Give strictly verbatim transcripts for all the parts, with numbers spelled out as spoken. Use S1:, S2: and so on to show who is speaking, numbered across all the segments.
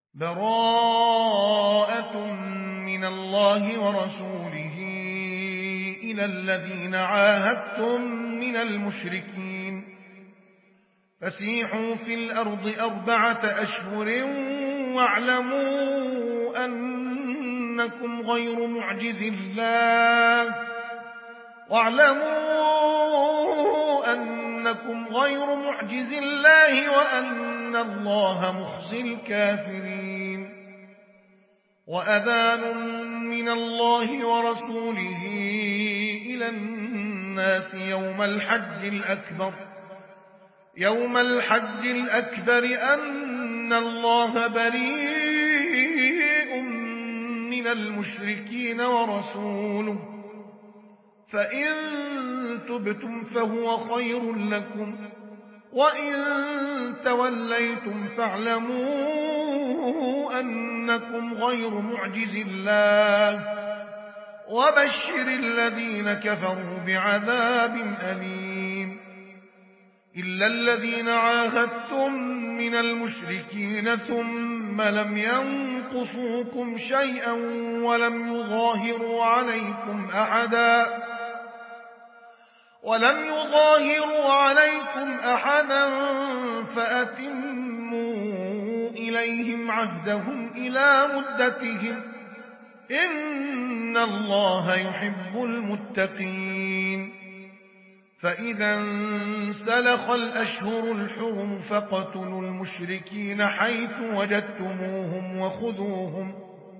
S1: براءة من الله ورسوله إلى الذين عاهدتم من المشركين فسيحوا في الأرض أربعة أشهر واعلموا أنكم غير معجز الله واعلموا أنكم غير معجز الله وأن الله مخزي الكافرين وأذان من الله ورسوله إلى الناس يوم الحج الأكبر يوم الحج الأكبر أن الله بريء من المشركين ورسوله فإن تبتم فهو خير لكم وإن توليتم فاعلموا أنكم غير معجز الله وبشر الذين كفروا بعذاب أليم إلا الذين عاهدتم من المشركين ثم لم ينقصوكم شيئا ولم يظاهروا عليكم أحدا ولم يظاهروا عليكم أحدا فأتموا إليهم عهدهم إلى مدتهم إن الله يحب المتقين فإذا انسلخ الأشهر الحرم فاقتلوا المشركين حيث وجدتموهم وخذوهم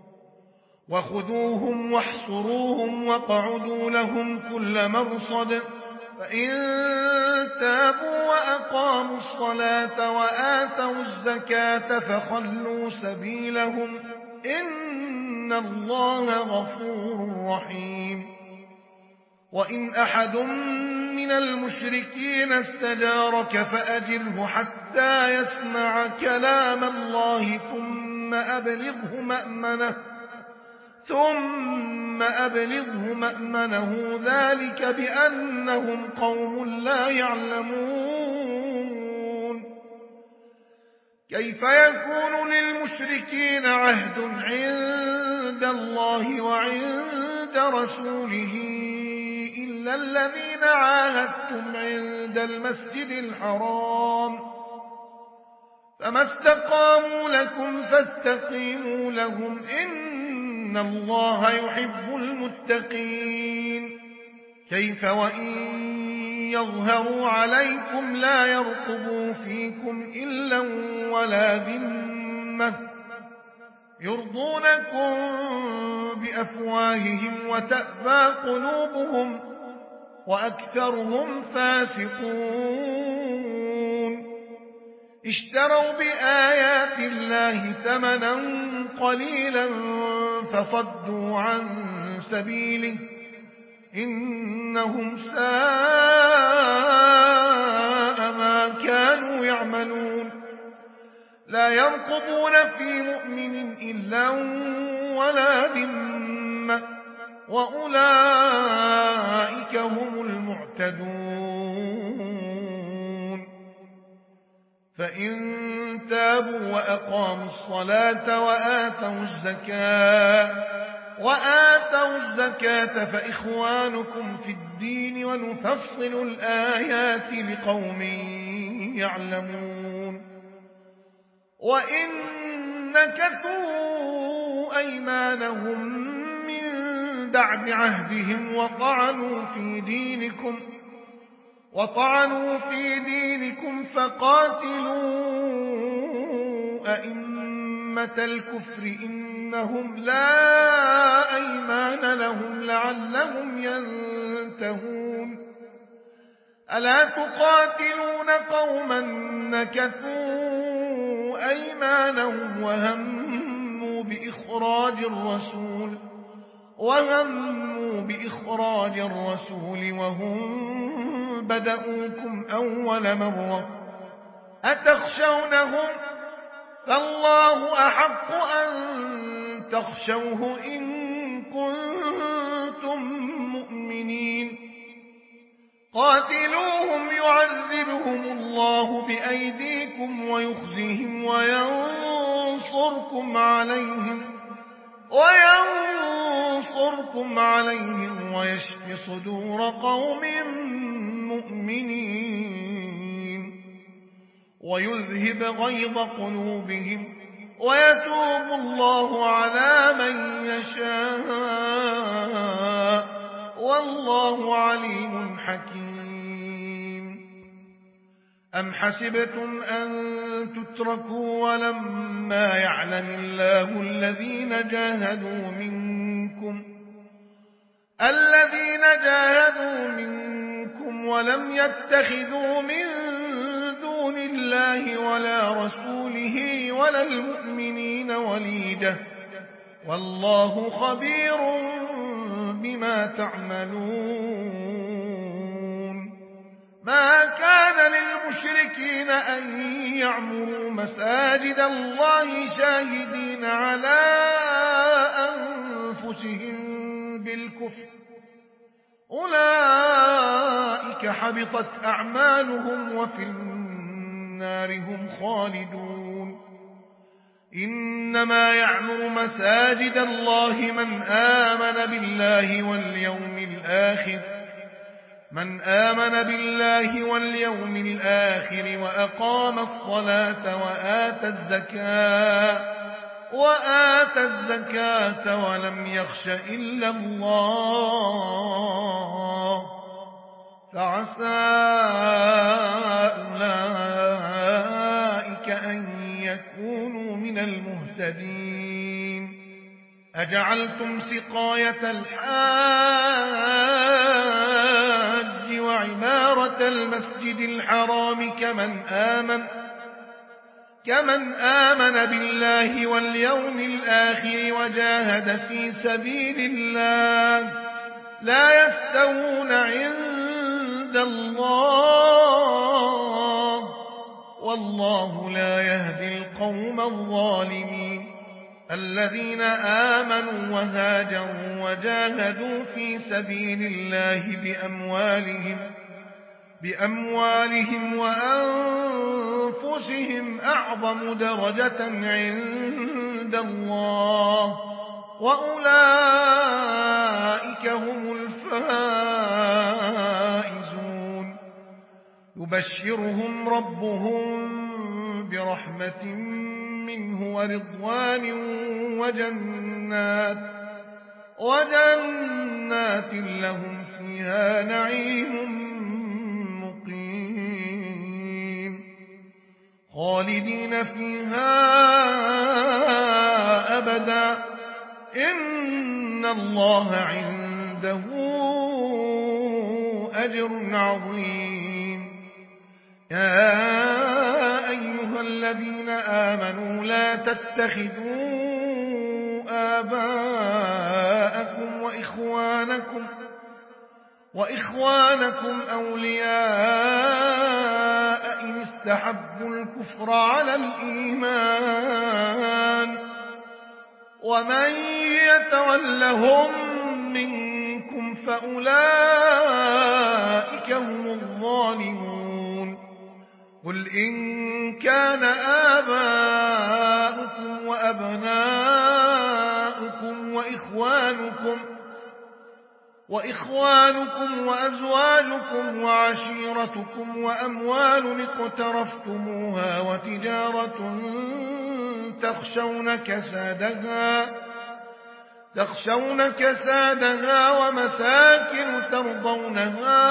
S1: وخذوهم واحصروهم واقعدوا لهم كل مرصد فإن تابوا وأقاموا الصلاة وآتوا الزكاة فخلوا سبيلهم إن الله غفور رحيم وإن أحد من المشركين استجارك فأجره حتى يسمع كلام الله ثم أبلغه مأمنه ثم أبلغه مأمنه ذلك بأنهم قوم لا يعلمون كيف يكون للمشركين عهد عند الله وعند رسوله إلا الذين عاهدتم عند المسجد الحرام فما استقاموا لكم فاستقيموا لهم إن الله يحب المتقين كيف وإن يظهروا عليكم لا يرقبوا فيكم إلا ولا ذمة يرضونكم بأفواههم وتأبى قلوبهم وأكثرهم فاسقون اشتروا بآيات الله ثمنا قليلا فصدوا عن سبيله إنهم ساء ما كانوا يعملون لا يرقبون في مؤمن إلا ولا ذمة وأولئك هم المعتدون فإن تابوا وأقاموا الصلاة وآتوا الزكاة وآتوا الزكاة فإخوانكم في الدين ونفصل الآيات لقوم يعلمون وإن نكثوا أيمانهم من بعد عهدهم وطعنوا في دينكم وطعنوا في دينكم فقاتلوا أئمة الكفر إنهم لا أيمان لهم لعلهم ينتهون ألا تقاتلون قوما نكثوا أيمانهم وهموا بإخراج الرسول وهموا بإخراج الرسول وهم بدأوكم أول مرة أتخشونهم فالله أحق أن تخشوه إن كنتم مؤمنين قاتلوهم يعذبهم الله بأيديكم ويخزهم وينصرهم وينصركم عليهم وينصركم عليهم ويشف صدور قوم مؤمنين ويذهب غيظ قلوبهم ويتوب الله على من يشاء والله عليم حكيم. أم حسبتم أن تتركوا ولما يعلم الله الذين جاهدوا منكم الذين جاهدوا منكم ولم يتخذوا من دون الله ولا رسوله ولا المؤمنين وليجة والله خبير بما تعملون. ما كان للمشركين أن يعمروا مساجد الله شاهدين على أنفسهم بالكفر أولئك حبطت أعمالهم وفي النار هم خالدون. إنما يعمر مساجد الله من آمن بالله واليوم الآخر من آمن بالله واليوم الآخر وأقام الصلاة وآتى الزكاة وآتى الزكاة ولم يخش إلا الله فعسى أولئك أن يكونوا من المهتدين. أجعلتم سقاية الحاج وعمارة المسجد الحرام كمن آمن كمن آمن بالله واليوم الآخر وجاهد في سبيل الله لا يستوون عند الله والله لا يهدي القوم الظالمين. الذين آمنوا وهاجروا وجاهدوا في سبيل الله بأموالهم بأموالهم وأنفسهم أعظم درجة عند الله وأولئك هم الفائزون. يبشرهم ربهم برحمة منه ورضوان وجنات وجنات لهم فيها نعيم مقيم خالدين فيها أبدا إن الله عنده أجر عظيم. يا أيها الذين آمنوا لا تتخذوا آباءكم وإخوانكم وإخوانكم أولياء إن استحبوا الكفر على الإيمان ومن يتولهم منكم فأولئك هم الظالمون. قل إن كان آباؤكم وأبناؤكم وإخوانكم وإخوانكم وأزواجكم وعشيرتكم وأموال اقترفتموها وتجارة تخشون كسادها تخشون كسادها ومساكن ترضونها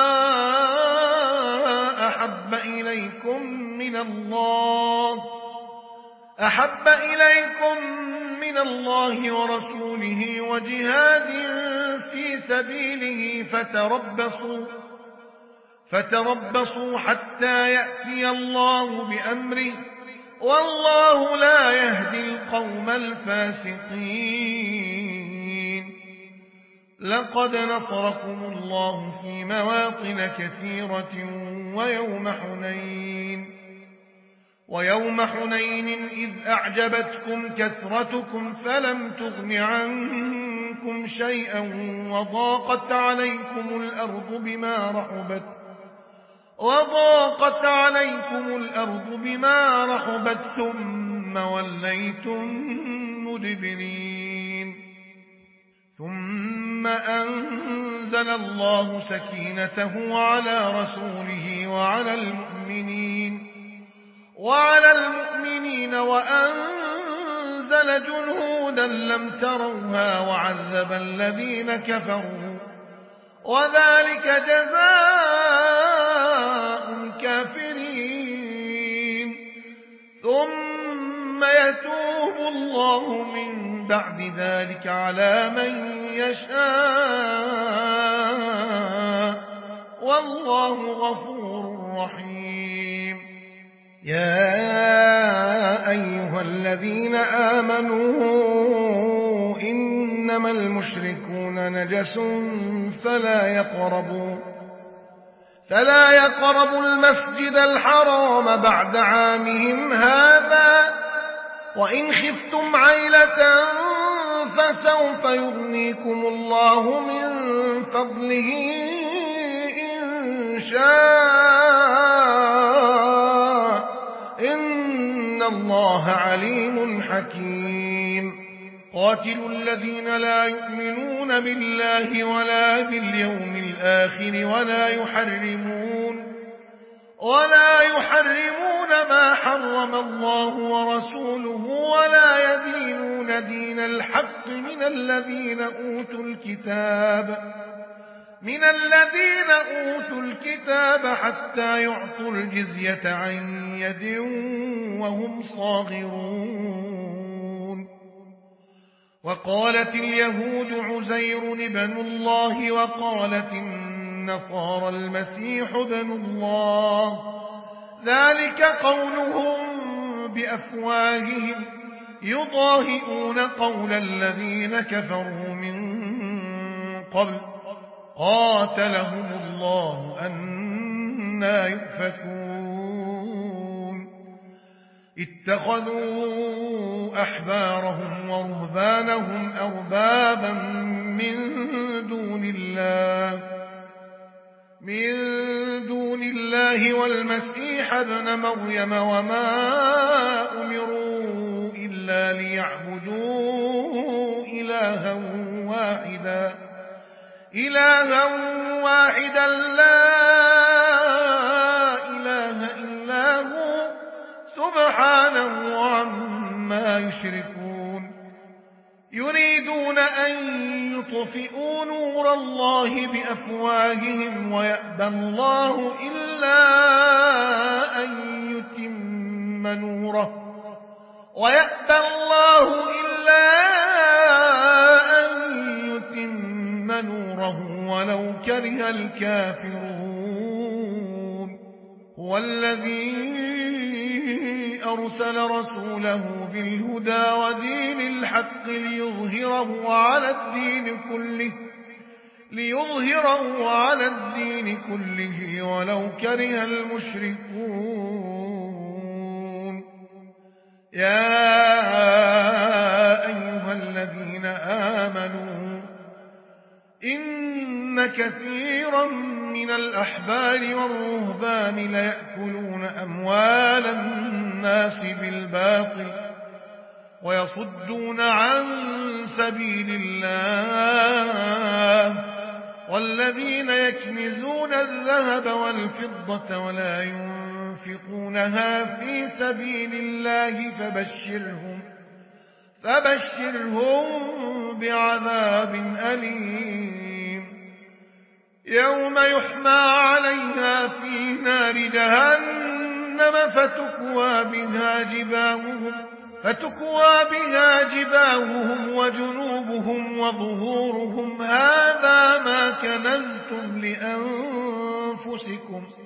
S1: أحب إليكم من الله أحب إليكم من الله ورسوله وجهاد في سبيله فتربصوا فتربصوا حتى يأتي الله بأمره والله لا يهدي القوم الفاسقين. لقد نصركم الله في مواطن كثيرة ويوم حنين ويوم حنين إذ أعجبتكم كثرتكم فلم تغن عنكم شيئا وضاقت عليكم الأرض بما رحبت وضاقت عليكم الأرض بما رحبت ثم ثم وليتم مدبرين ثم أنزل الله سكينته على رسوله وعلى المؤمنين وعلى المؤمنين وأنزل جنودا لم تروها وعذب الذين كفروا وذلك جزاء الكافرين ثم يتوب الله من بعد ذلك على من يشاء والله غفور رحيم يا أيها الذين آمنوا إنما المشركون نجس فلا يقربوا فلا يقربوا المسجد الحرام بعد عامهم هذا وإن خفتم عيلة فسوف يغنيكم الله من فضله إن شاء إن الله عليم حكيم قاتلوا الذين لا يؤمنون بالله ولا باليوم الآخر ولا يحرمون ولا يحرمون ما حرم الله ورسوله ولا يدينون دين الحق من الذين أوتوا الكتاب من الذين أوتوا الكتاب حتى يعطوا الجزية عن يد وهم صاغرون وقالت اليهود عزير ابن الله وقالت النصارى المسيح ابن الله ذلك قولهم بأفواههم يضاهئون قول الذين كفروا من قبل قاتلهم الله أنى يؤفكون اتخذوا أحبارهم ورهبانهم أربابا من دون الله من دون الله والمسيح ابن مريم وما أمروا إلا ليعبدوا إلها واحدا إلها واحدا لا إله إلا هو سبحانه عما يشركون يريدون أن يطفئوا نور الله بأفواههم ويأبى الله إلا أن يتم نوره ويأبى الله إلا أن يتم نوره ولو كره الكافرون هو الذي أرسل رسوله بالهدى ودين الحق ليظهره على الدين كله ليظهره على الدين كله ولو كره المشركون يا أيها الذين آمنوا إن كثيرا من الأحبار والرهبان ليأكلون أموال الناس بالباطل ويصدون عن سبيل الله والذين يكنزون الذهب والفضة ولا ينفقونها في سبيل الله فبشرهم فبشرهم بعذاب أليم يوم يحمى عليها في نار جهنم فتكوى بها جباههم فتكوى بها جباههم وجنوبهم وظهورهم هذا ما كنزتم لأنفسكم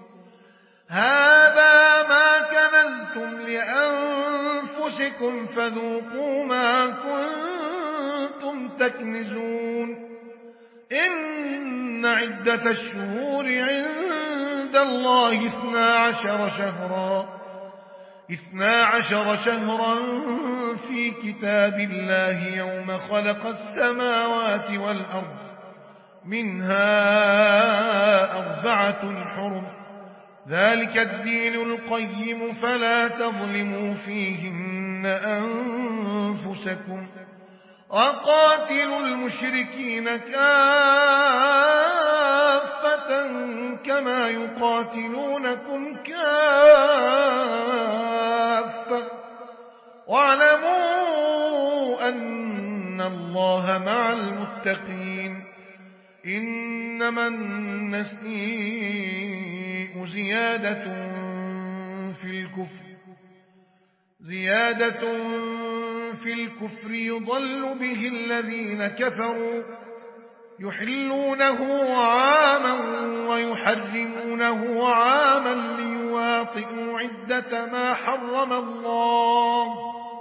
S1: هذا ما كنزتم لأنفسكم فذوقوا ما كنتم تكنزون إن عدة الشهور عند الله اثنا عشر شهرا اثنا عشر شهرا في كتاب الله يوم خلق السماوات والأرض منها أربعة حرم ذلك الدين القيم فلا تظلموا فيهن أنفسكم وقاتلوا المشركين كافة كما يقاتلونكم كافة واعلموا أن الله مع المتقين. إنما النسيء زيادة في الكفر زيادة في الكفر يضل به الذين كفروا يحلونه عاما ويحرمونه عاما ليواطئوا عدة ما حرم الله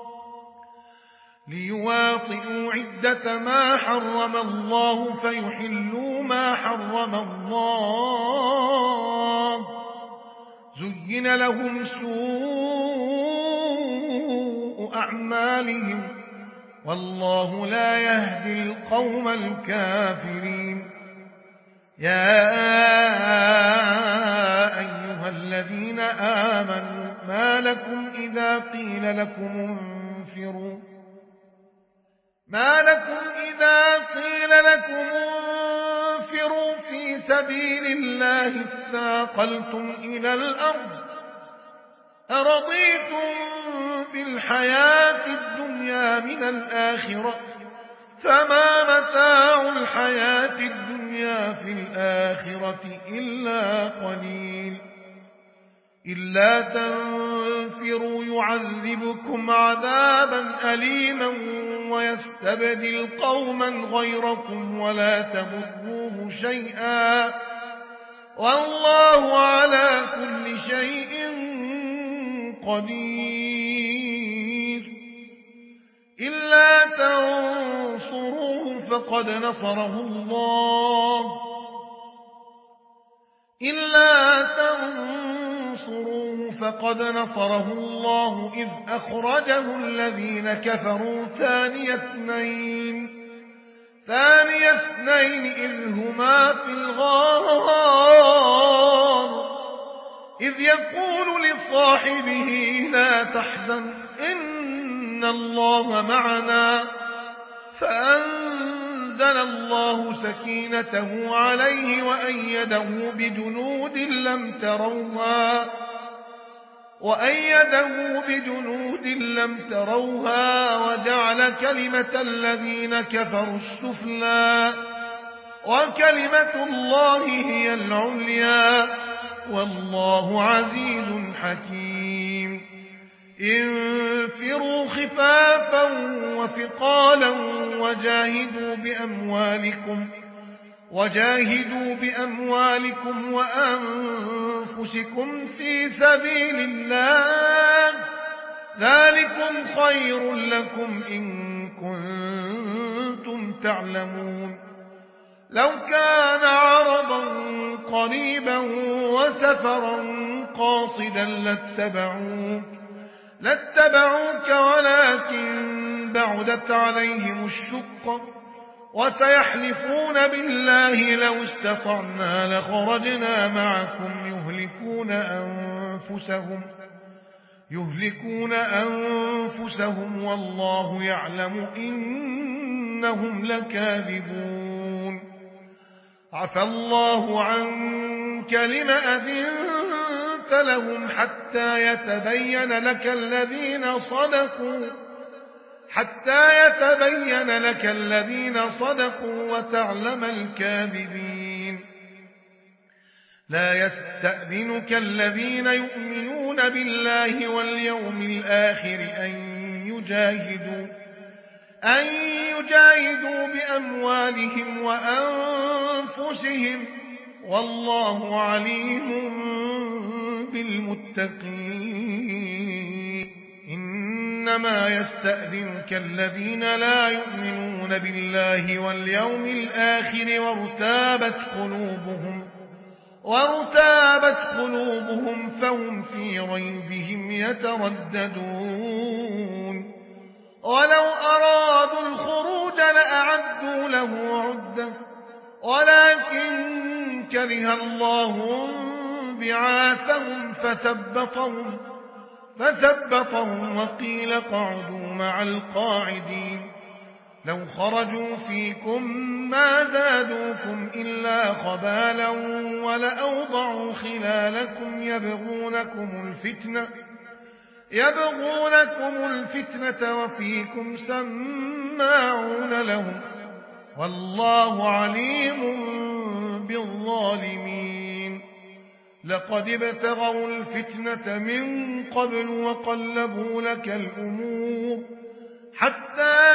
S1: ليواطئوا عدة ما حرم الله فيحلوا ما حرم الله. زين لهم سوء أعمالهم والله لا يهدي القوم الكافرين. يا أيها الذين آمنوا ما لكم إذا قيل لكم انفروا ما لكم إذا قيل لكم انفروا في سبيل الله اثاقلتم إلى الأرض أرضيتم بالحياة الدنيا من الآخرة فما متاع الحياة الدنيا في الآخرة إلا قليل. إلا تنفروا يعذبكم عذابا أليما ويستبدل قوما غيركم ولا تضروه شيئا والله على كل شيء قدير. إلا تنصروه فقد نصره الله إلا تنصروه فقد نصره الله إذ أخرجه الذين كفروا ثاني اثنين ثاني اثنين إذ هما في الغار إذ يقول لصاحبه لا تحزن إن الله معنا فأنزل الله سكينته عليه وأيده بجنود لم تروها وأيده بجنود لم تروها وجعل كلمة الذين كفروا السفلى وكلمة الله هي العليا والله عزيز حكيم. انفروا خفافا وثقالا وجاهدوا بأموالكم وجاهدوا بأموالكم وأنفسكم في سبيل الله ذلكم خير لكم إن كنتم تعلمون. لو كان عرضا قريبا وسفرا قاصدا لاتبعوك لاتبعوك ولكن بعدت عليهم الشقة وسيحلفون بالله لو استطعنا لخرجنا معكم يهلكون أنفسهم يهلكون أنفسهم والله يعلم إنهم لكاذبون. عفى الله عنك لم أذنت لهم حتى يتبين لك الذين صدقوا حتى يتبين لك الذين صدقوا وتعلم الكاذبين. لا يستأذنك الذين يؤمنون بالله واليوم الآخر أن يجاهدوا أن يجاهدوا بأموالهم وأنفسهم والله عليم بالمتقين. إنما يستأذنك الذين لا يؤمنون بالله واليوم الآخر وارتابت قلوبهم وارتابت قلوبهم فهم في ريبهم يترددون. ولو أرادوا الخروج لأعدوا له عدة ولكن كره الله بعاثهم فثبطهم فثبطهم وقيل قعدوا مع القاعدين لو خرجوا فيكم ما زادوكم إلا خبالا ولأوضعوا خلالكم يبغونكم الفتنة يبغونكم الفتنة وفيكم سماعون لهم والله عليم بالظالمين لقد ابتغوا الفتنة من قبل وقلبوا لك الأمور حتى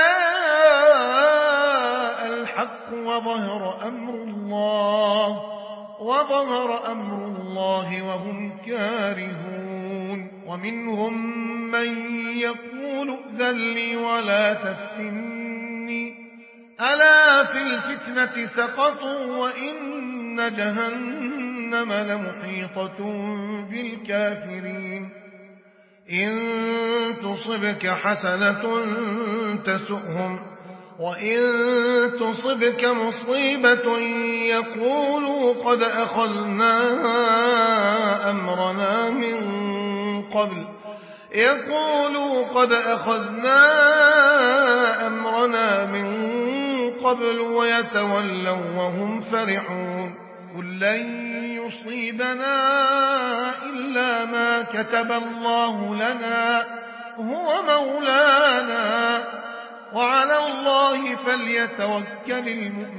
S1: جاء الحق وظهر أمر الله وظهر أمر الله وهم كارهون ومنهم من يقول ائذن لي ولا تفتني ألا في الفتنة سقطوا وإن جهنم لمحيطة بالكافرين إن تصبك حسنة تسؤهم وإن تصبك مصيبة يقولوا قد أخذنا أمرنا من قبل يقولوا قد أخذنا أمرنا من قبل ويتولوا وهم فرحون قل لن يصيبنا إلا ما كتب الله لنا هو مولانا وعلى الله فليتوكل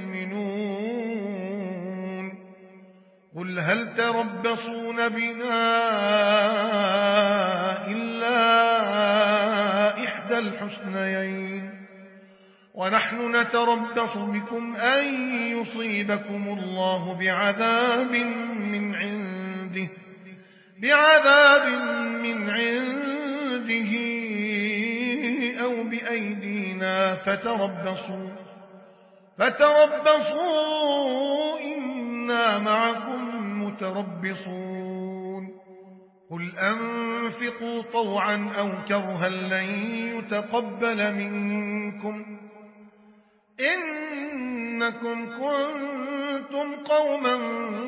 S1: المؤمنون قل هل تربصون بنا إلا إحدى الحسنيين ونحن نتربص بكم أن يصيبكم الله بعذاب من عنده بعذاب من عنده أو بأيدينا فتربصوا فتربصوا إنا معكم متربصون قل أنفقوا طوعا أو كرها لن يتقبل منكم إنكم كنتم قوما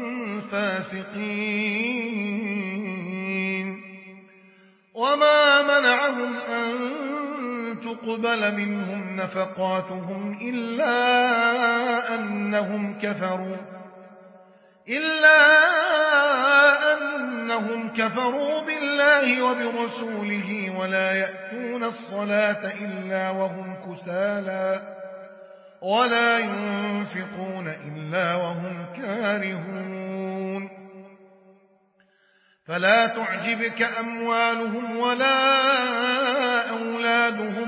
S1: فاسقين وما منعهم أن تقبل منهم نفقاتهم إلا أنهم كفروا إلا أنهم كفروا بالله وبرسوله ولا يأتون الصلاة إلا وهم كسالى ولا ينفقون إلا وهم كارهون فلا تعجبك أموالهم ولا أولادهم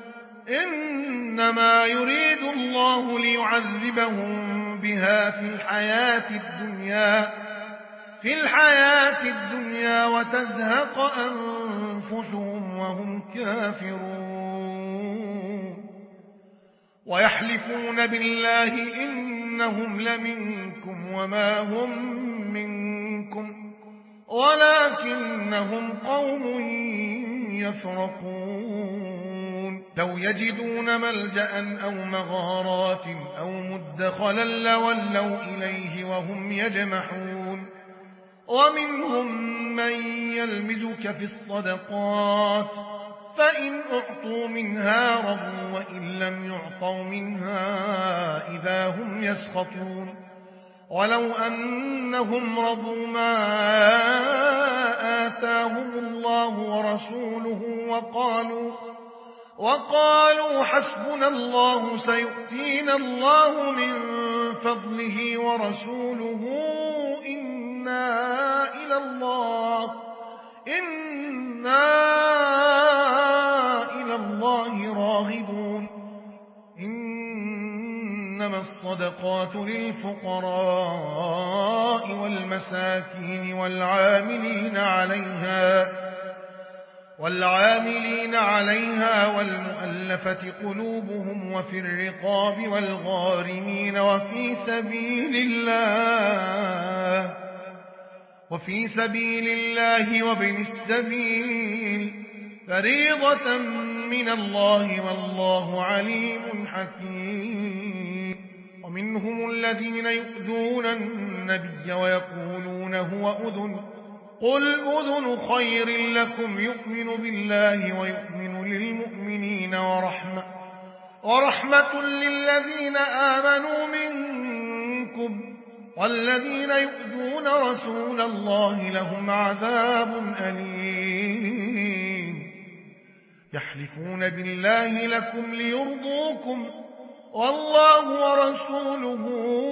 S1: إنما يريد الله ليعذبهم بها في الحياة الدنيا في الحياة الدنيا وتزهق أنفسهم وهم كافرون ويحلفون بالله إنهم لمنكم وما هم منكم ولكنهم قوم يفرقون لو يجدون ملجأ أو مغارات أو مدخلا لولوا إليه وهم يجمحون ومنهم من يلمزك في الصدقات فإن أعطوا منها رضوا وإن لم يعطوا منها إذا هم يسخطون ولو أنهم رضوا ما آتاهم الله ورسوله وقالوا وقالوا حسبنا الله سيؤتينا الله من فضله ورسوله إنا إلى الله إنا إلى الله راغبون إنما الصدقات للفقراء والمساكين والعاملين عليها والعاملين عليها والمؤلفة قلوبهم وفي الرقاب والغارمين وفي سبيل الله وفي سبيل الله وابن السبيل فريضة من الله والله عليم حكيم ومنهم الذين يؤذون النبي ويقولون هو أذن قل أذن خير لكم يؤمن بالله ويؤمن للمؤمنين ورحمة, ورحمة للذين آمنوا منكم, والذين يؤذون رسول الله لهم عذاب أليم. يحلفون بالله لكم ليرضوكم والله ورسوله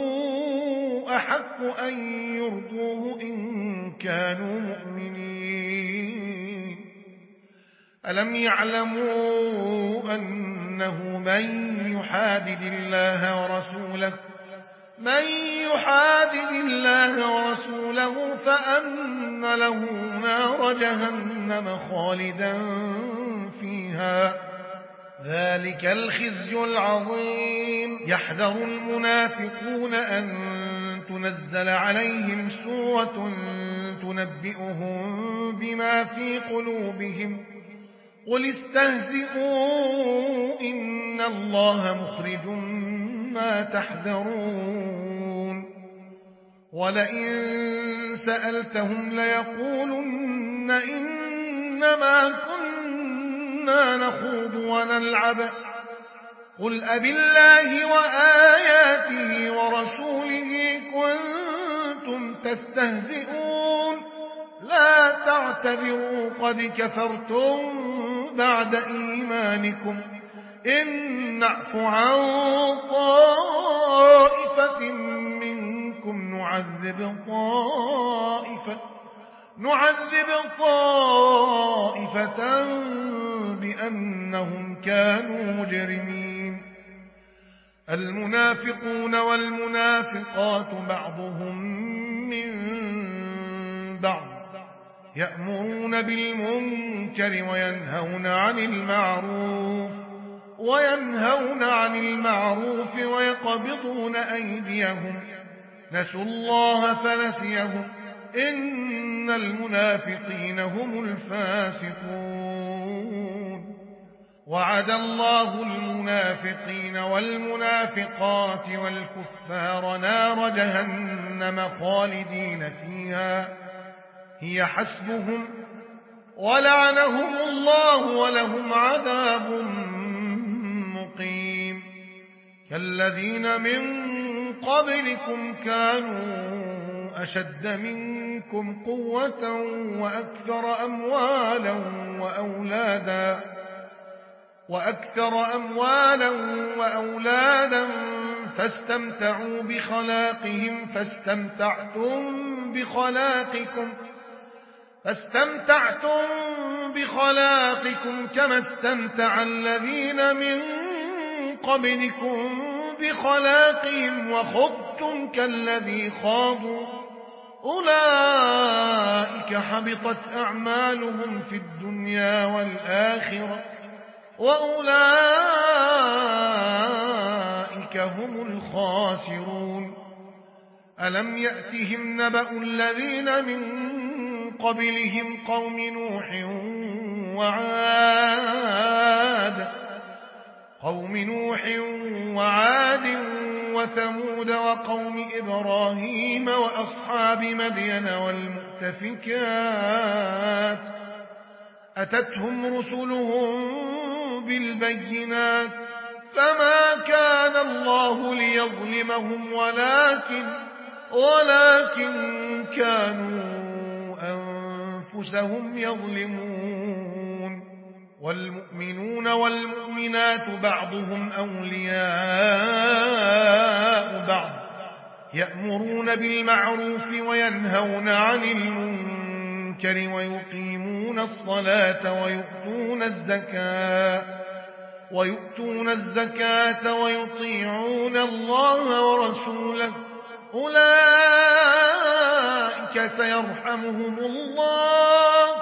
S1: أحق أن يرضوه إن كانوا مؤمنين. ألم يعلموا أنه من يحادد الله ورسوله من يحادد الله ورسوله فأن له نار جهنم خالدا فيها, ذلك الخزي العظيم. يحذر المنافقون أن تنزل عليهم سورة تنبئهم بما في قلوبهم, قل استهزئوا إن الله مخرج ما تحذرون. ولئن سألتهم ليقولن إنما كنا نخوض ونلعب, قل أبالله وآياته ورسوله كنتم تستهزئون, لا تعتذروا قد كفرتم بعد إيمانكم, إن نعف عن طائفة منكم نعذب طائفة, نعذب طائفة بأنهم كانوا مجرمين. المنافقون والمنافقات بعضهم من بعض, يأمرون بالمنكر وينهون عن المعروف وينهون عن المعروف ويقبضون أيديهم, نسوا الله فنسيهم, إن المنافقين هم الفاسقون. وعد الله المنافقين والمنافقات والكفار نار جهنم خالدين فيها هي حسبهم, ولعنهم الله ولهم عذاب مقيم. كالذين من قبلكم كانوا أشد منكم قوة وأكثر أموالا وأولادا وأكثر أموالا وأولادا فاستمتعوا بخلاقهم فاستمتعتم بخلاقكم فاستمتعتم بخلاقكم كما استمتع الذين من قبلكم بخلاقهم وخضتم كالذي خاضوا, أولئك حبطت أعمالهم في الدنيا والآخرة وأولئك هم الخاسرون. ألم يأتهم نبأ الذين من قبلهم قوم نوح وعاد قوم نوح وعاد وثمود وقوم إبراهيم وأصحاب مدين والمؤتفكات, أتتهم رسلهم بالبينات فما كان الله ليظلمهم ولكن ولكن كانوا أنفسهم يظلمون. والمؤمنون والمؤمنات بعضهم أولياء بعض, يأمرون بالمعروف وينهون عن المنكر ويقيمون الصلاة ويؤتون الزكاة ويؤتون الزكاة ويطيعون الله ورسوله, أولئك سيرحمهم الله,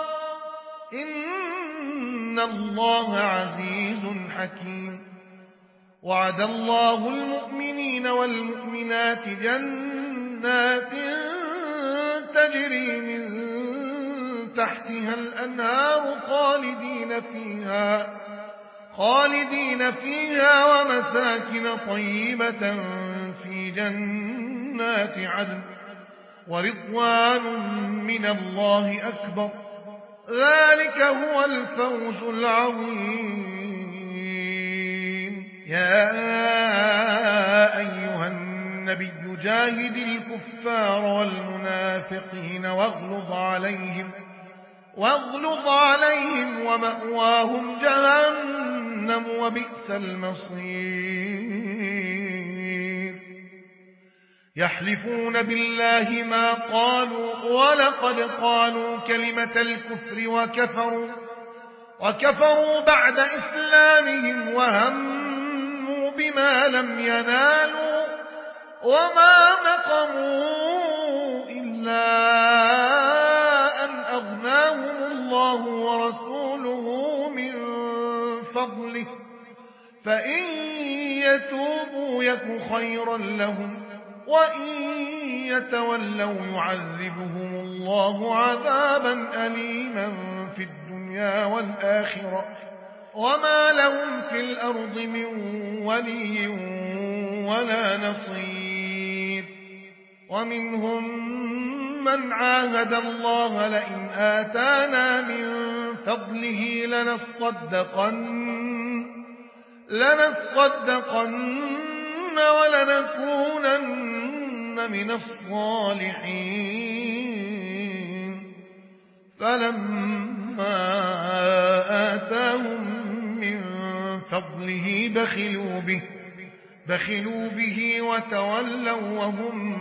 S1: إن الله عزيز حكيم. وعد الله المؤمنين والمؤمنات جنات تجري من تحتها الأنهار خالدين فيها خالدين فيها ومساكن طيبة في جنات عدن, ورضوان من الله أكبر، ذلك هو الفوز العظيم. يا أيها النبي جاهد الكفار والمنافقين واغلظ عليهم واغلظ عليهم ومأواهم جهنم وبئس المصير. يحلفون بالله ما قالوا ولقد قالوا كلمة الكفر وكفروا وكفروا بعد إسلامهم وهموا بما لم ينالوا وما نقموا إلا أن أغناهم الله ورسوله من فضله، فإن يتوبوا يك خيرا لهم وإن يتولوا يعذبهم الله عذابا أليما في الدنيا والآخرة وما لهم في الأرض من ولي ولا نصير. ومنهم من عاهد الله لئن آتانا من فضله لنصدقن لنصدقن ولنكونن من الصالحين. فلما آتاهم من فضله بخلوا به بخلوا به وتولوا وهم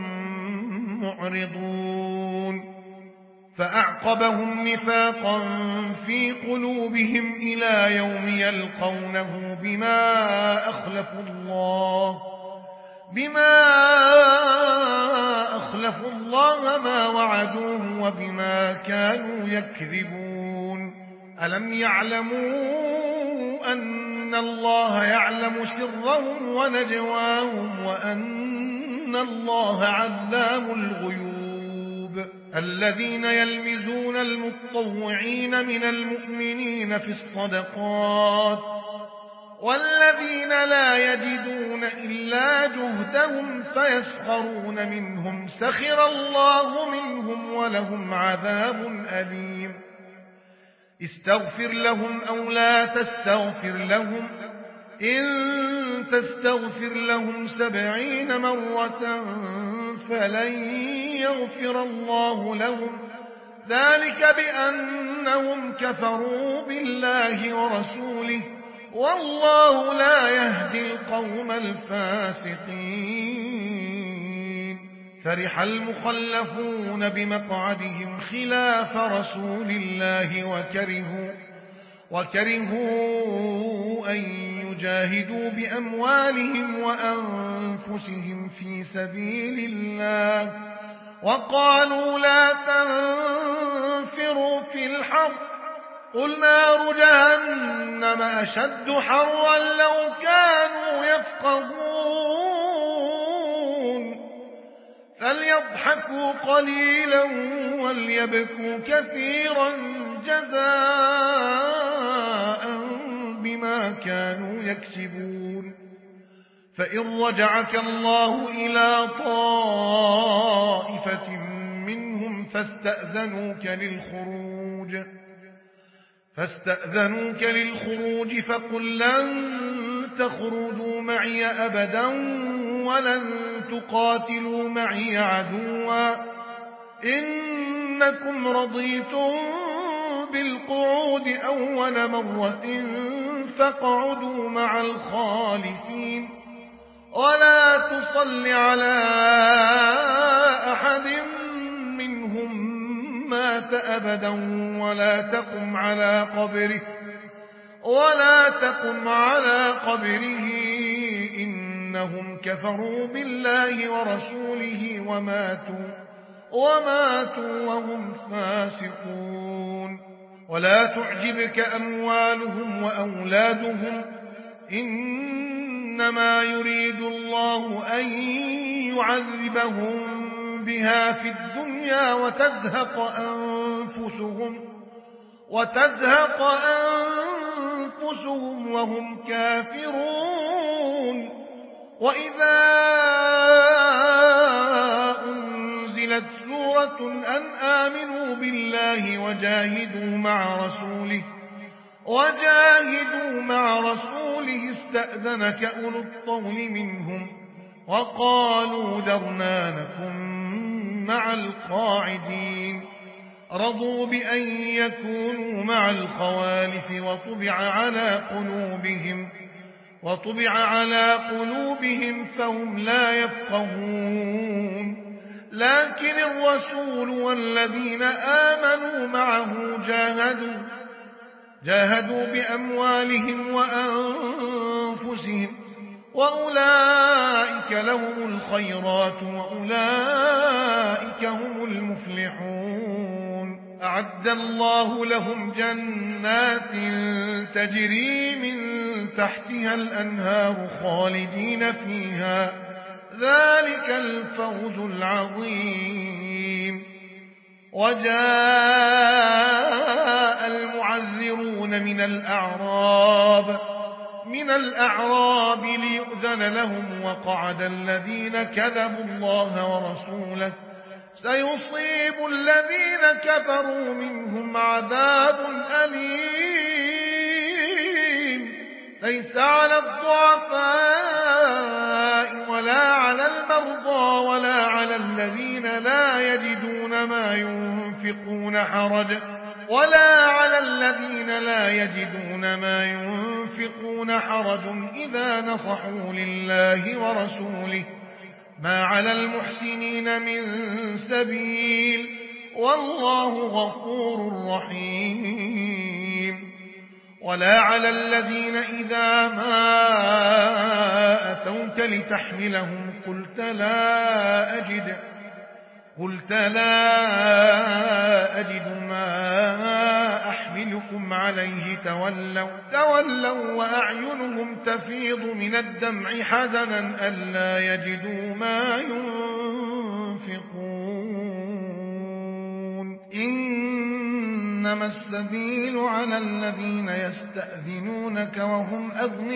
S1: معرضون. فأعقبهم نفاقا في قلوبهم إلى يوم يلقونه بما أخلفوا الله بما أخلفوا الله ما وعدوه وبما كانوا يكذبون. ألم يعلموا أن الله يعلم سرهم ونجواهم وأن الله علام الغيوب. الذين يلمزون المتطوعين من المؤمنين في الصدقات والذين لا يجدون إلا جهدهم فيسخرون منهم سخر الله منهم ولهم عذاب أليم. استغفر لهم أو لا تستغفر لهم إن تستغفر لهم سبعين مرة فلن يغفر الله لهم ذلك بأنهم كفروا بالله ورسوله والله لا يهدي القوم الفاسقين. فرح المخلفون بمقعدهم خلاف رسول الله وكرهوا, وكرهوا أن يجاهدوا بأموالهم وأنفسهم في سبيل الله وقالوا لا تنفروا في الحر قل نار جهنم أشد حرا لو كانوا يفقهون. فليضحكوا قليلا وليبكوا كثيرا جزاء بما كانوا يكسبون. فإن رجعك الله إلى طائفة منهم فاستأذنوك للخروج فاستأذنوك للخروج فقل لن تخرجوا معي أبدا ولن تقاتلوا معي عدوا إنكم رضيتم بالقعود أول مرة فاقعدوا مع الخالفين ولا تصل على أحد منهم مات أبدا ولا تقم على قبره ولا تقم على قبره إنهم كفروا بالله ورسوله وماتوا وماتوا وهم فاسقون. ولا تعجبك أموالهم وأولادهم إنما يريد الله أن يعذبهم بها في الدنيا وتزهق أنفسهم وتزهق أنفسهم وهم كافرون. وإذا أنزلت سورة سورة أن آمنوا بالله وجاهدوا مع رسوله وجاهدوا مع رسوله استأذنك أولو الطول منهم وقالوا ذرنا نكن مع القاعدين رضوا بأن يكونوا مع الخوالف وطبع على قلوبهم وطبع على قلوبهم فهم لا يفقهون لكن الرسول والذين آمنوا معه جاهدوا جاهدوا بأموالهم وأنفسهم وأولئك لهم الخيرات وأولئك هم المفلحون أعد الله لهم جنات تجري من تحتها الأنهار خالدين فيها ذلك الفوز العظيم وجاء المعذرون من الأعراب من الأعراب ليؤذن لهم وقعد الذين كذبوا الله ورسوله سيصيب الذين كفروا منهم عذاب أليم ليس على الضعفاء ولا على المرضى ولا على الذين لا يجدون ما ينفقون حرج ولا على الذين لا يجدون ما ينفقون حرج إذا نصحوا لله ورسوله ما على المحسنين من سبيل والله غفور رحيم ولا على الذين إذا ما أتوك لتحملهم قلت لا أجد قلت لا أجد ما أحملكم عليه تولوا تولوا وأعينهم تفيض من الدمع حزنا ألا يجدوا ما ينفقون إنما السبيل على الذين يستأذنونك وهم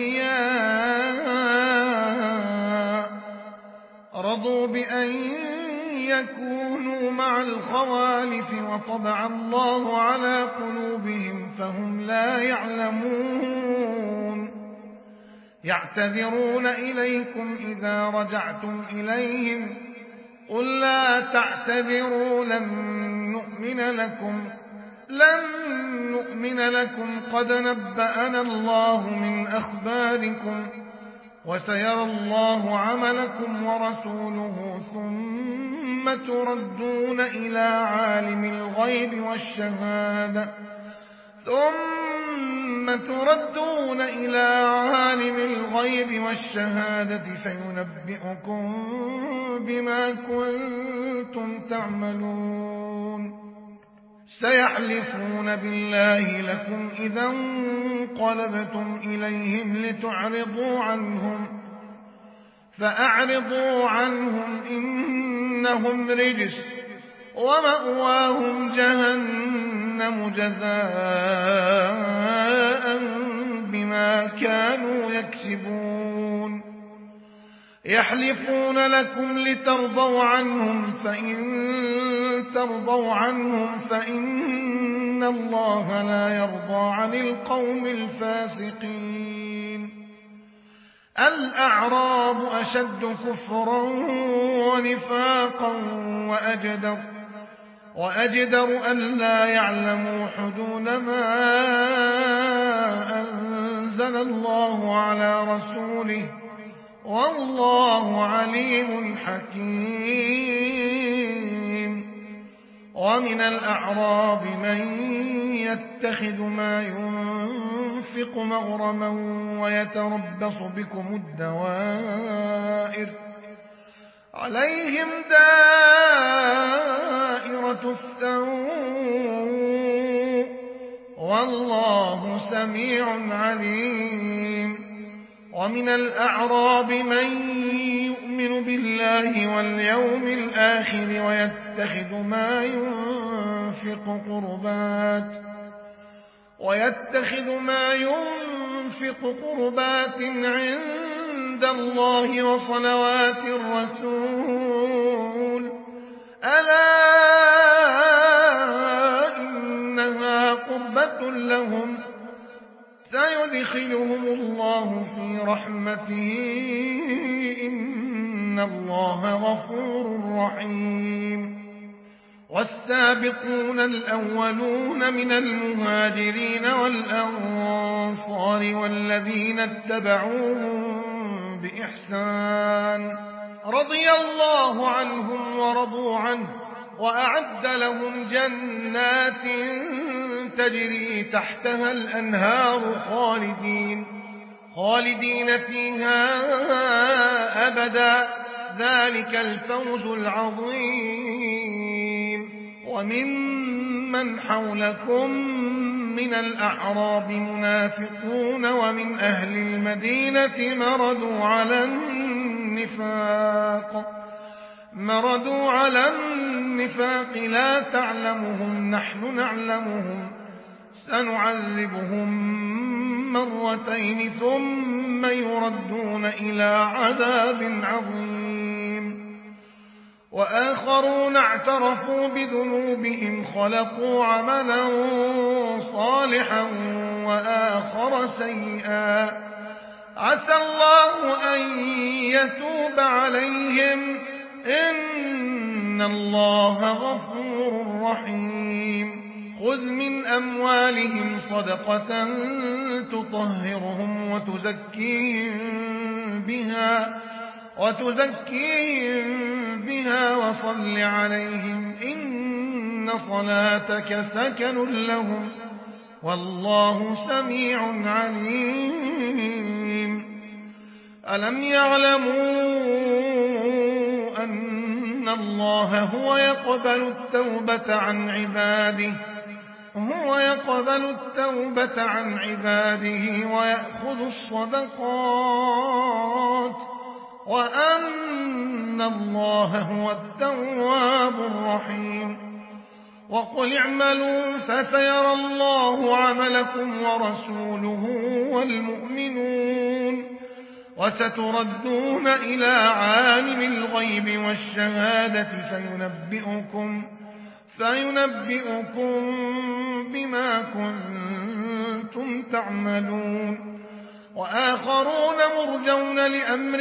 S1: أغنياء رضوا بأن يكونوا مع الخوالف وطبع الله على قلوبهم فهم لا يعلمون يعتذرون إليكم إذا رجعتم إليهم قل لا تعتذروا لن نؤمن لكم لن نؤمن لكم قد نبأنا الله من أخباركم وسيرى الله عملكم ورسوله ثم تردون إلى عالم الغيب والشهادة ثم تردون إلى عالم الغيب والشهادة فينبئكم بما كنتم تعملون سيحلفون بالله لكم إذا انقلبتم إليهم لتعرضوا عنهم فأعرضوا عنهم إنهم رجس ومأواهم جهنم جزاء بما كانوا يكسبون يحلفون لكم لترضوا عنهم فإن ترضوا عنهم فإن الله لا يرضى عن القوم الفاسقين الأعراب أشد كفرا ونفاقا وأجدر وأجدر أن لا يعلموا حدود ما أنزل الله على رسوله والله عليم حكيم ومن الأعراب من يتخذ ما ينفق مغرما ويتربص بكم الدوائر عليهم دائرة السوء والله سميع عليم ومن الأعراب من يؤمن بالله واليوم الآخر ويتخذ ما ينفق قربات ويتخذ ما ينفق قربات عند الله وصلوات الرسول ألا إنها قربة لهم سيدخلهم الله في رحمته إن الله غفور رحيم والسابقون الأولون من المهاجرين والأنصار والذين اتبعوهم بإحسان رضي الله عنهم ورضوا عنه وأعد لهم جنات تجري تحتها الأنهار خالدين خالدين فيها أبدا ذلك الفوز العظيم وممن حولكم من الأعراب منافقون ومن أهل المدينة مردوا على النفاق مردوا على النفاق لا تعلمهم نحن نعلمهم سنعذبهم مرتين ثم يردون إلى عذاب عظيم وآخرون اعترفوا بذنوبهم خلقوا عملا صالحا وآخر سيئا عسى الله أن يتوب عليهم إن الله غفور رحيم خذ من أموالهم صدقة تطهرهم وتزكيهم بها وتزكيهم بها وصل عليهم إن صلاتك سكن لهم والله سميع عليم ألم يعلموا أن الله هو يقبل التوبة عن عباده هو يقبل التوبة عن عباده ويأخذ الصدقات وأن الله هو التواب الرحيم وقل اعملوا فسيرى الله عملكم ورسوله والمؤمنون وستردون إلى عالم الغيب والشهادة فينبئكم فينبئكم بما كنتم تعملون وآخرون مرجون لأمر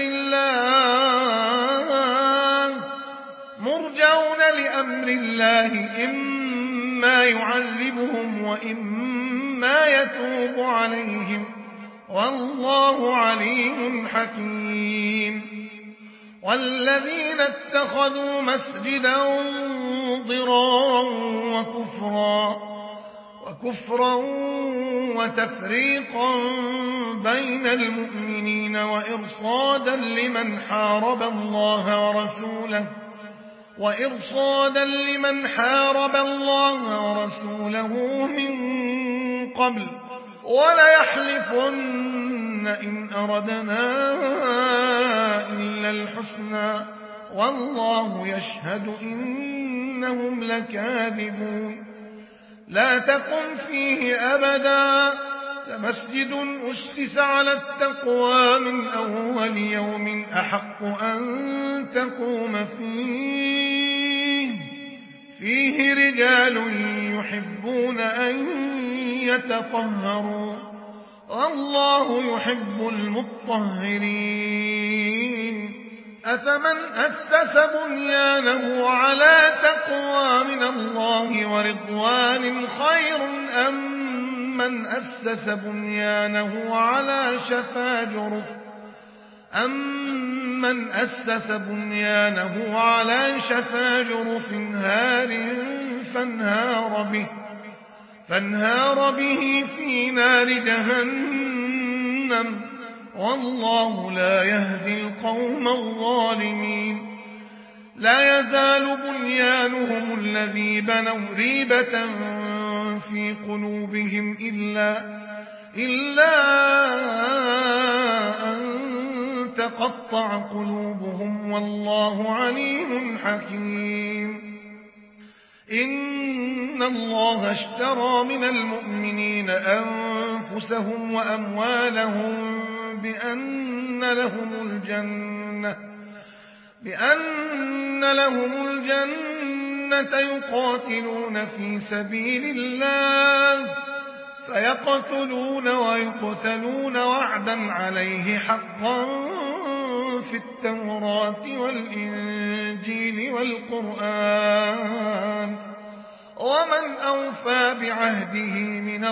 S1: الله مرجون لأمر الله إما يعذبهم وإما يتوب عليهم والله عليم حكيم والذين اتخذوا مسجدا ضرارا وكفرا وكفرا وتفريقا بين المؤمنين وإرصادا لمن حارب الله ورسوله وإرصادا لمن حارب الله ورسوله من قبل وليحلفن إن أردنا إلا الحسنى والله يشهد إنهم لكاذبون لا تقم فيه أبدا لمسجد أسس على التقوى من أول يوم أحق أن تقوم فيه فيه رجال يحبون أن يتطهروا والله يحب المطهرين أفمن أسس بنيانه على تقوى من الله ورضوان خير أم من أسس بنيانه على شفا جرف أمن أسس بنيانه على شفا جرف هار فانهار به فانهار به في نار جهنم والله لا يهدي القوم الظالمين لا يزال بنيانهم الذي بنوا ريبة في قلوبهم إلا, إلا أن تقطع قلوبهم والله عليم حكيم إن الله اشترى من المؤمنين أنفسهم وأموالهم بأن لهم الجنة بأن لهم الجنة الجنة يقاتلون في سبيل الله فيقتلون ويقتلون وعدا عليه حقا في التوراة والإنجيل والقرآن ومن أوفى بعهده من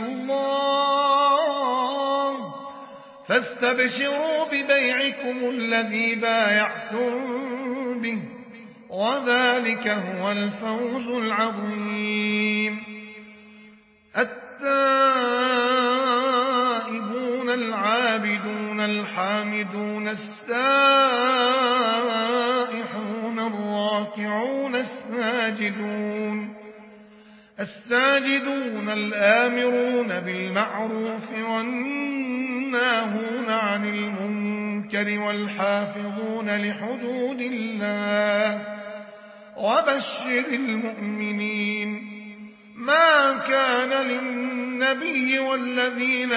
S1: الله فاستبشروا ببيعكم الذي بايعتم به وذلك هو الفوز العظيم. التائبون العابدون الحامدون السائحون الراكعون الساجدون الساجدون الآمرون بالمعروف والناهون عن المنكر والحافظون لحدود الله وبشر المؤمنين. ما كان للنبي والذين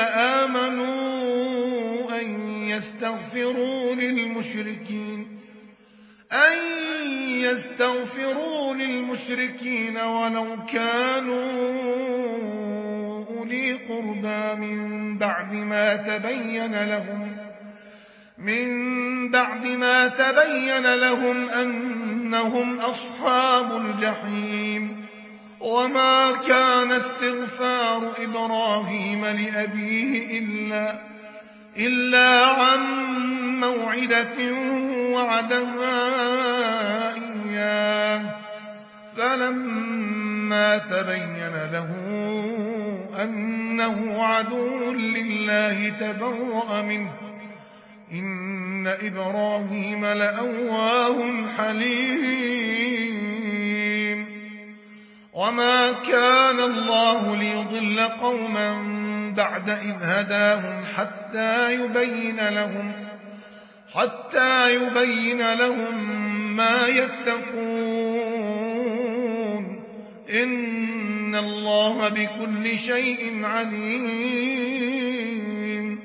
S1: آمنوا أن يستغفروا للمشركين أن يستغفروا للمشركين ولو كانوا أولي قربى من بعد ما تبين لهم من بعد ما تبين لهم أنهم أصحاب الجحيم. وما كان استغفار إبراهيم لأبيه إلا, إلا عن موعدة وعدها إياه فلما تبين له أنه عدو لله تبرأ منه إن إبراهيم لأواه حليم. وما كان الله ليضل قوما بعد إذ هداهم حتى يبين لهم حتى يبين لهم ما يتقون إن الله بكل شيء عليم.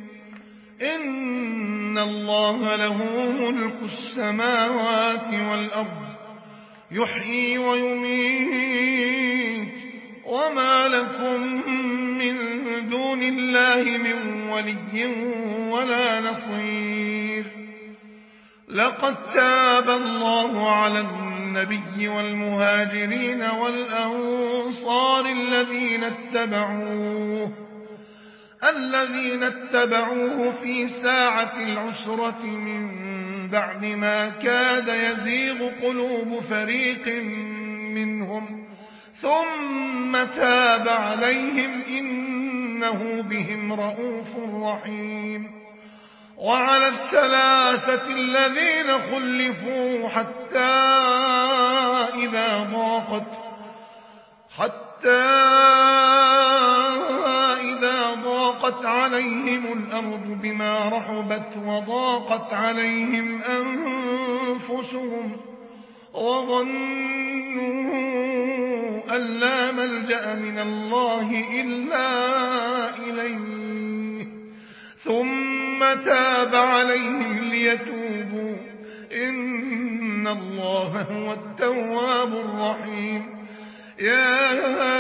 S1: إن الله له ملك السماوات والأرض يحيي ويميت وما لكم من دون الله من ولي ولا نصير. لقد تاب الله على النبي والمهاجرين والأنصار الذين اتبعوه الذين اتبعوه في ساعة العسرة من بعد ما كاد يزيغ قلوب فريق منهم ثم تاب عليهم إنه بهم رؤوف رحيم. وعلى الثلاثة الذين خلفوا حتى إذا ضاقت حتى إذا ضاقت عليهم الأرض بما رحبت وضاقت عليهم أنفسهم وظنوا أن لا ملجأ من الله إلا إليه ثم تاب عليهم ليتوبوا إن الله هو التواب الرحيم. يا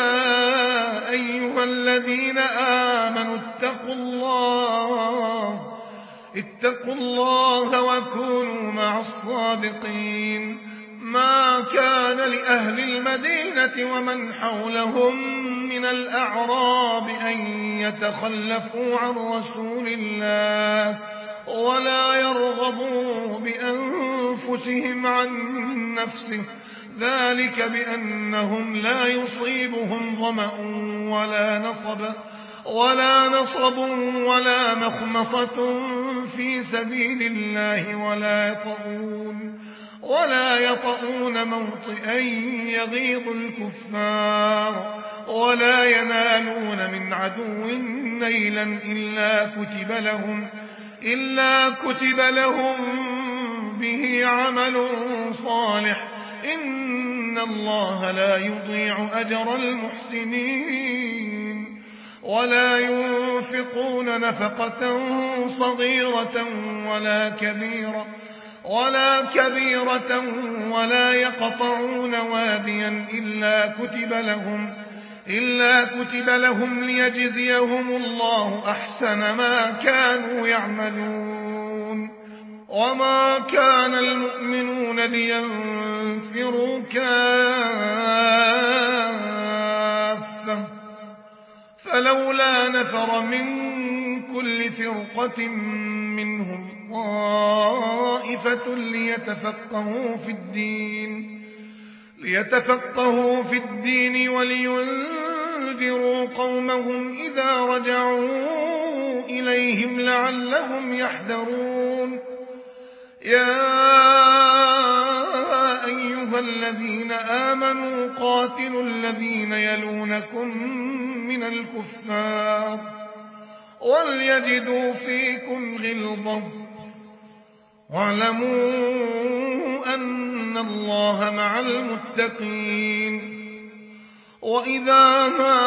S1: أيها الذين آمنوا اتقوا الله اتقوا الله وكونوا مع الصادقين. ما كان لأهل المدينة ومن حولهم من الأعراب أن يتخلفوا عن رسول الله ولا يرغبوا بأنفسهم عن نفسه ذلك بأنهم لا يصيبهم ظمأ ولا نصب ولا نصب ولا مخمصة في سبيل الله ولا يطؤون ولا يطؤون موطئا يغيظ الكفار ولا ينالون من عدو نيلا إلا كتب لهم إلا كتب لهم به عمل صالح إن الله لا يضيع أجر المحسنين. ولا ينفقون نفقة صغيرة ولا كبيرة ولا كبيرة ولا يقطعون واديا إلا كتب لهم إلا كتب لهم ليجزيهم الله أحسن ما كانوا يعملون. وما كان المؤمنون لينفروا كافة فلولا نفر من كل فرقة منهم طائفة ليتفقهوا في الدين ليتفقهوا في الدين ولينذروا قومهم إذا رجعوا إليهم لعلهم يحذرون. يا أيها الذين آمنوا قاتلوا الذين يلونكم من الكفار وليجدوا فيكم غلظة واعلموا أن الله مع المتقين. وإذا ما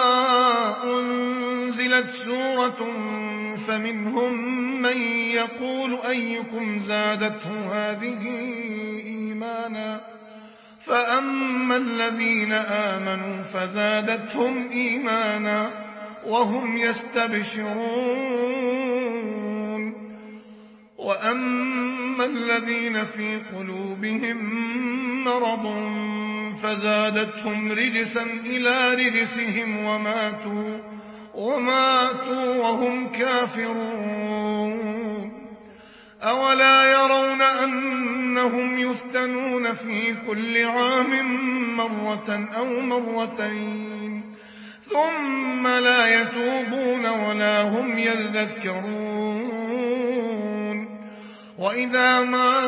S1: أنزلت سورة فمنهم من يقول أيكم زادته هذه إيمانا فأما الذين آمنوا فزادتهم إيمانا وهم يستبشرون. وأما الذين في قلوبهم مرض فزادتهم رجسا إلى رجسهم وماتوا وماتوا وهم كافرون. أولا يرون أنهم يفتنون في كل عام مرة أو مرتين ثم لا يتوبون ولا هم يذكرون. وإذا ما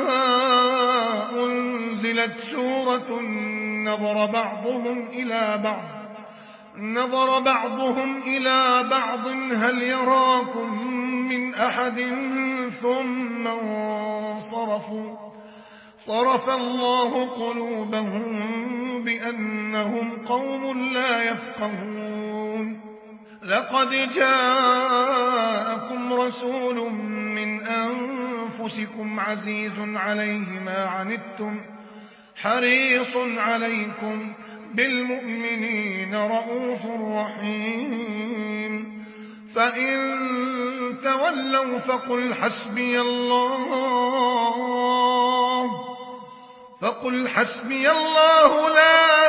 S1: أنزلت سورة نظر بعضهم إلى بعض نظر بعضهم إلى بعض هل يراكم من أحد ثم انصرفوا صرف الله قلوبهم بأنهم قوم لا يفقهون. لقد جاءكم رسول من أنفسكم عزيز عليه ما عنتم حريص عليكم بالمؤمنين رؤوف رحيم. فإن تولوا فقل حسبي الله فقل حسبي الله لا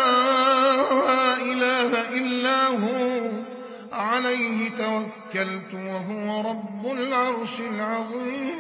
S1: إله إلا هو عليه توكلت وهو رب العرش العظيم.